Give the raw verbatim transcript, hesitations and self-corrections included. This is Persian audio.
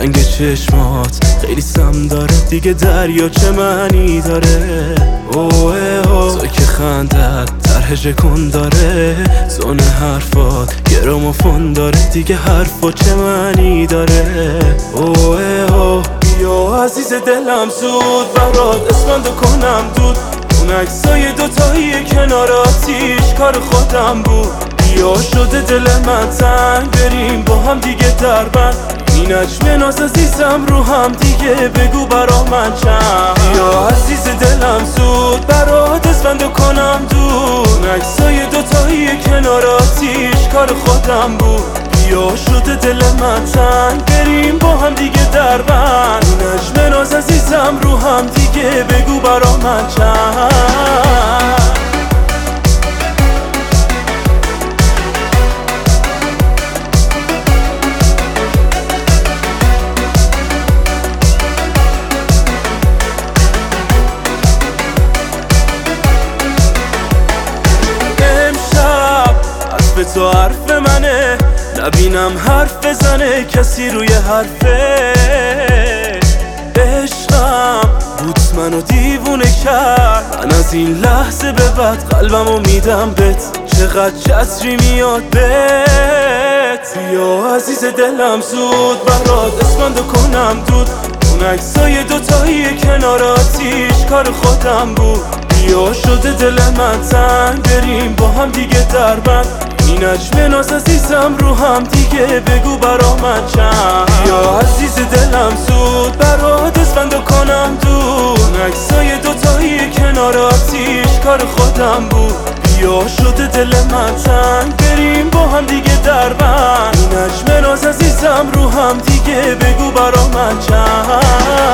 رنگ چشمات خیلی سم داره دیگه، دریا چه معنی داره؟ اوه اوه تو که خندت طرح کن داره، زون حرفات گرامافون داره دیگه، حرفا چه معنی داره؟ اوه اوه بیا عزیز دلم زود برات اسفندو کنم دود، اون عکسای دوتایی کنار آتیش کار خودم بود. بیا شده دل من تنگ بریم با هم دیگه دربند، این نجم ناز عزیزم رو هم دیگه بگو برا من چند. بیا عزیز دلم زود برات اسفندو کنم دون، عکسای دوتایی کنار آتیش کار خودم بود. بیا شده دل من تنگ بریم با هم دیگه دربند، این نجم ناز عزیزم رو هم دیگه بگو برا من چند. به تو حرف منه نبینم حرف بزنه کسی روی حرفه، عشقم بود منو دیوونه کرد، من از این لحظه به بعد قلبمو میدم بهت، چقدر چتری میاد بهت. بیا عزیز دلم زود برات اسفندو کنم دود، اون عکسای دوتایی کنار آتیش کار خودم بود. بیا شده دل من تنگ بریم با هم دیگه دربند، این نجم ناز عزیزم رو هم دیگه بگو برا من چند. بیا عزیز دلم زود برات اسفندو کنم دون، عکسای دوتایی کنار آتیش کار خودم بود. بیا شده دل من تنگ بریم با هم دیگه دربند، این نجم ناز عزیزم رو هم دیگه بگو برا من چند.